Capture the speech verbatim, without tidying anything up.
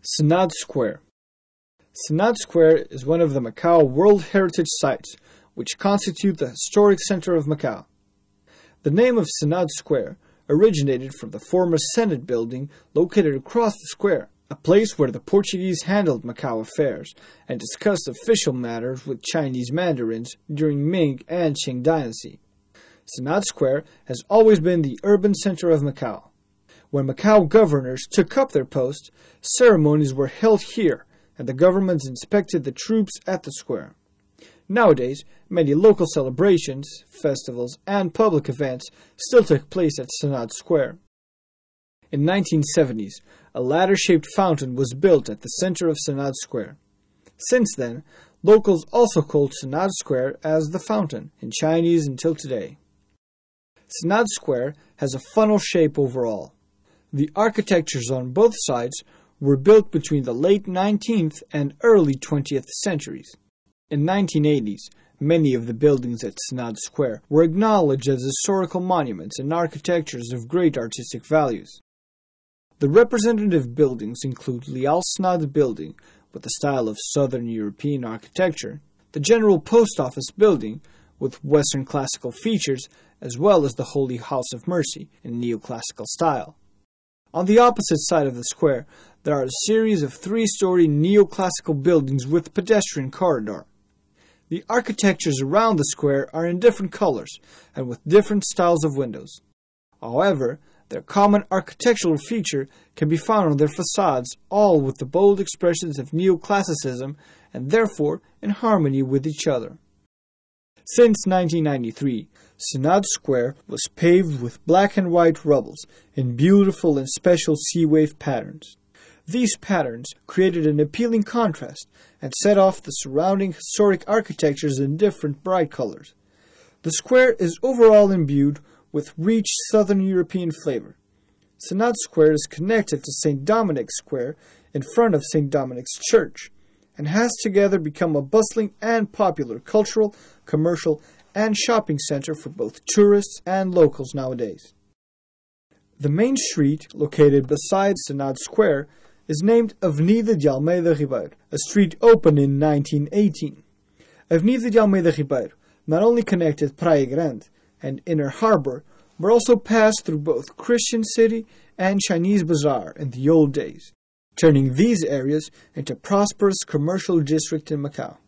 Sanad Square. Sanad Square is one of the Macau World Heritage Sites, which constitute the historic center of Macau. The name of Sanad Square originated from the former Senate building located across the square, a place where the Portuguese handled Macau affairs and discussed official matters with Chinese mandarins during Ming and Qing dynasty. Sanad Square has always been the urban center of Macau. When Macau governors took up their post, ceremonies were held here, and the governments inspected the troops at the square. Nowadays, many local celebrations, festivals, and public events still take place at Sanad Square. In the nineteen seventies, a ladder-shaped fountain was built at the center of Sanad Square. Since then, locals also called Sanad Square as the Fountain in Chinese until today. Sanad Square has a funnel shape overall. The architectures on both sides were built between the late nineteenth and early twentieth centuries. In the nineteen eighties, many of the buildings at Sanad Square were acknowledged as historical monuments and architectures of great artistic values. The representative buildings include Leal Sanad Building, with the style of Southern European architecture, the General Post Office Building, with Western classical features, as well as the Holy House of Mercy in neoclassical style. On the opposite side of the square, there are a series of three-story neoclassical buildings with pedestrian corridor. The architectures around the square are in different colors and with different styles of windows. However, their common architectural feature can be found on their facades, all with the bold expressions of neoclassicism and therefore in harmony with each other. Since nineteen ninety-three, Sanad Square was paved with black and white rubbles in beautiful and special sea wave patterns. These patterns created an appealing contrast and set off the surrounding historic architectures in different bright colors. The square is overall imbued with rich Southern European flavor. Sanad Square is connected to Saint Dominic's Square in front of Saint Dominic's Church, and has together become a bustling and popular cultural, commercial, and shopping center for both tourists and locals nowadays. The main street, located beside Sanad Square, is named Avenida de Almeida Ribeiro, a street opened in nineteen eighteen. Avenida de Almeida Ribeiro not only connected Praia Grande and Inner Harbor, but also passed through both Christian City and Chinese Bazaar in the old days, turning these areas into a prosperous commercial district in Macau.